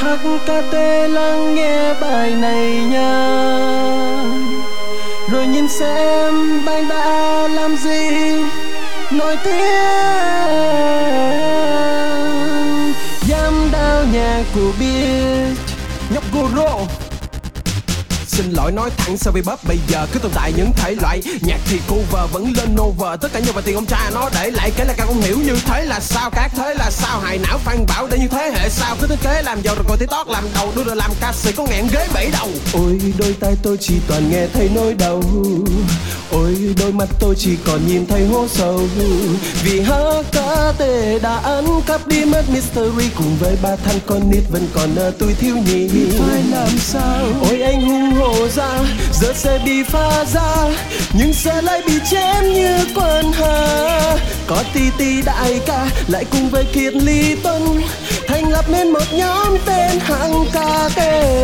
HKT lắng nghe bài này nha, rồi nhìn xem bạn đã làm gì nổi tiếng. Dám đao nhạc của biết nhóc Goro. Xin lỗi nói thẳng sao vì bóp bây giờ cứ tồn tại những thể loại nhạc thì cover vẫn lên over, tất cả nhân vật tiền ông cha nó để lại kể là càng không hiểu như thế là sao, các thế là sao, hài não Phan Bảo để như thế hệ sao cứ thiết kế làm giàu rồi còn TikTok làm đầu đưa rồi làm ca sĩ có nghẹn ghế bể đầu. Ôi đôi tai tôi chỉ toàn nghe thấy nỗi đau, ôi đôi mắt tôi chỉ còn nhìn thấy hố sâu, vì HKT đã ăn cắp đi mất mystery cùng với ba thằng con nít vẫn còn ở tuổi thiếu nhi. Phải làm sao ôi anh hùng hổ ra giờ sẽ bị pha ra nhưng sẽ lại bị chém như quân hà. Có TT đại ca lại cùng với Kiệt Ly Tuân thành lập nên một nhóm tên HKT.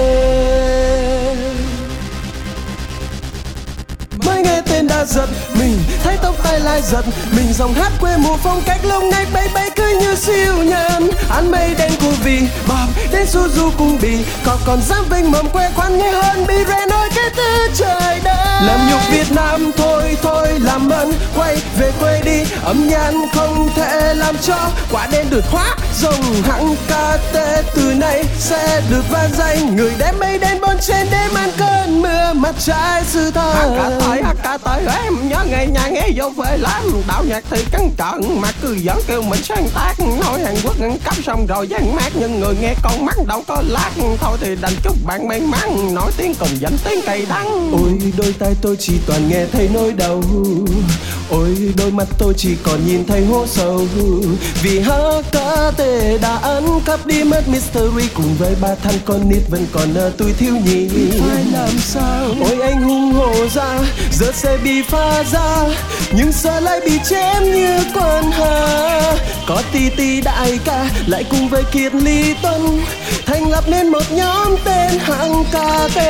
Mới nghe tên đã giật mình, thấy tóc tai lại giật mình, dòng hát quê mùa phong cách lông ngách bay bay cứ như siêu nhân. Ăn mây đen của vì bom đến Suzu cùng bì còn dám vinh mầm quê quán nghe hơn bị rè nói cái thứ trời đất. Làm nhục Việt Nam thôi làm ơn quay về quê đi, âm nhạc không thể làm cho quả đen được hóa dòng. HKT từ nay sẽ được vang danh, người đem mây đen bon trên đêm ăn cơn mưa mặt trái sự thật. HKT em nhớ nghe nhà nghe vô về lắm, đạo nhạc thì cẩn cận mà cứ vẫn kêu mình sáng tác, nói Hàn Quốc ăn cắp xong rồi dán mát nhưng người nghe con mắt đâu có lát. Thôi thì đành chúc bạn may mắn nổi tiếng cùng danh tiếng cay đắng. Ôi đôi tai tôi chỉ toàn nghe thấy nỗi đau, ôi đôi mắt tôi chỉ còn nhìn thấy hố sâu, vì HKT đã ăn cắp đi mất mystery cùng với ba thằng con nít vẫn còn ở tuổi thiếu nhi. Phải làm sao ôi anh hùng hổ ra giờ sẽ bị pha ra nhưng sợ lại bị chém như quân hà. Có TT đại ca lại cùng với Kiệt Ly Tuân thành lập nên một nhóm tên HKT.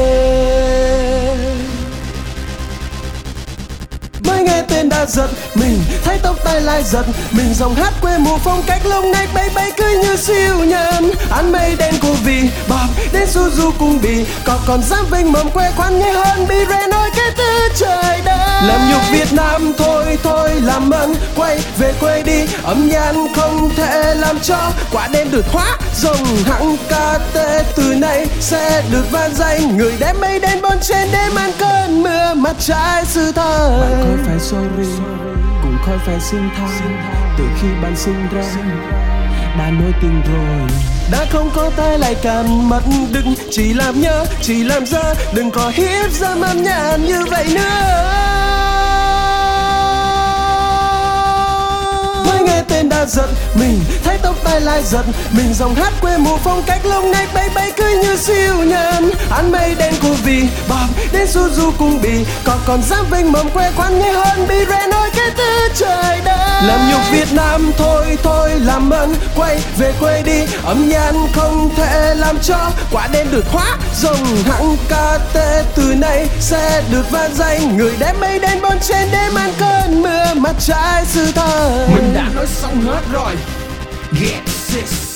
Mới nghe tên đã giật mình, thấy tóc tai lại giật mình, dòng hát quê mùa phong cách lông ngách bay bay cứ như siêu nhân. Ăn mây đen của vì bom đến Suzu cùng bì còn dám vinh mầm quê quán nghe hơn bị rè nói cái thứ trời đất. Làm nhục Việt Nam thôi làm ơn quay về quê đi, âm nhạc không thể làm cho quả đen được hóa dòng. HKT từ nay sẽ được vang danh, người đem mây đen bon trên đêm ăn cơn mưa mặt trái sự thật. Bạn khỏi phải sorry cũng khỏi phải xin tha, từ khi bạn sinh ra đã nổi tiếng rồi, đã không có tay lại càn mất. Đừng chỉ làm nhớ chỉ làm ra, đừng có hiếp ra âm nhạc như vậy nữa. Mới nghe tên đã giật mình, thấy tóc tai lại giật mình, dòng hát quê mùa phong cách lông ngách bay bay cứ như siêu nhân. Ăn mây đen của vì bom đến Suzu cùng bì còn dám vinh mầm quê quán nghe hơn bị rè nói cái thứ trời đất. Làm nhục Việt Nam thôi làm ơn quay về quê đi, âm nhạc không thể làm cho quả đen được hóa dòng. HKT từ nay sẽ được vang danh, người đem mây đen bon trên đêm ăn cơn mưa mặt trái sự thật. Mình đã nói xong hết rồi. Get this.